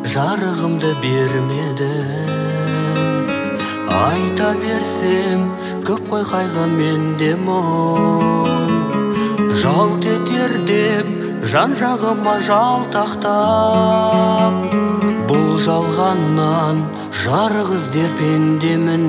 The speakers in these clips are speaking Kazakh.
жарығымды бермедің. Айта берсем көп қой қайғы менде мұң, жалт етер деп жан жағыма жалтақтап, бұл жалғаннан жарық іздер пендемін.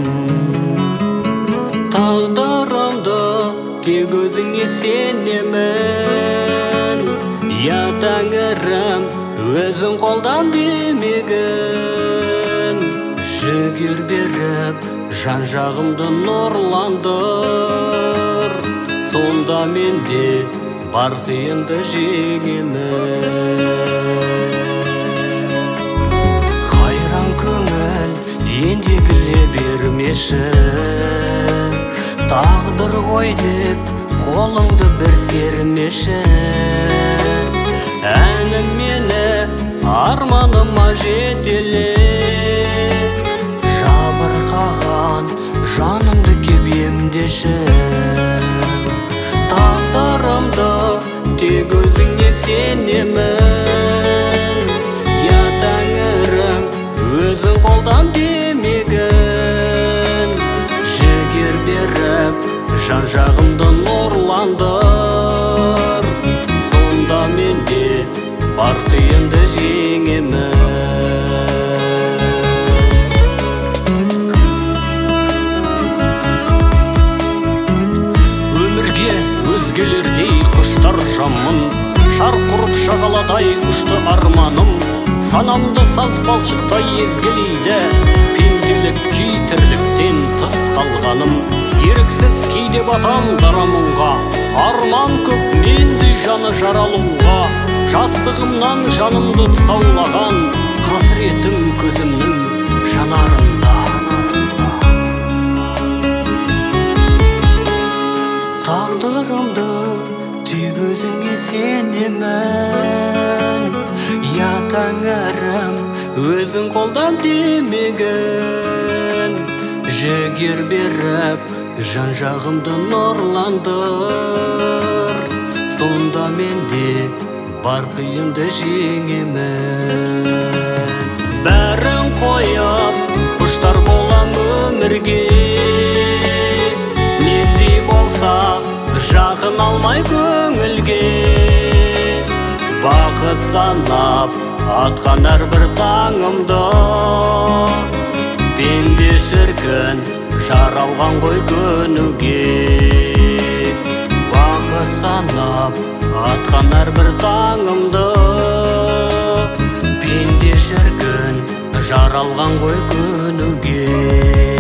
Тағдырымды тек өзіңе сенемін, я Тәңірім өзің қолдан демегін. Жігер беріп жан жағымды нұрландыр, сонда менде бар қиынды жеңемін. Қайран көңіл ендегіле бермеші, тағдыр ғой деп қолыңды бір сермеші. Әнім мені арманыма жетеле, жабырқаған жанымды кеп емдеші. Тағдырымды тек өзіңе сенемін, я Тәңірім өзің қолдан демегін. Жігер беріп жан жағымды нұрландыр, сонда менде бар қиынды жеңемін. Өмірге өзгелердей құштар жамын, шарқ ұрып шағаладай ұшты арманым. Санамды саз балшықтай езгілейді, пенделік күй тірліктен тыс қалғаным. Еріксіз кейде батам дара мұңға, арман көп мендей жаны жаралуға. Жастығымнан жанымды тұсаулаған, қасіретім көзімнің жанарында. Тағдырымды тек өзіңе сенемін, я Тәңірім өзің қолдан демегін. Жігер беріп жан жағымды нұрландыр, сонда менде бар қиынды жеңемін. Бәрін қойып құштар болам өмірге, нендей болса жақын алмай көңілге. Бақыт санап атқан әрбір таңымды, пенде шіркін жаралған ғой көнуге. Бақыт санап атқан әрбір таңымды, пенде шіркін жаралған ғой көнуге.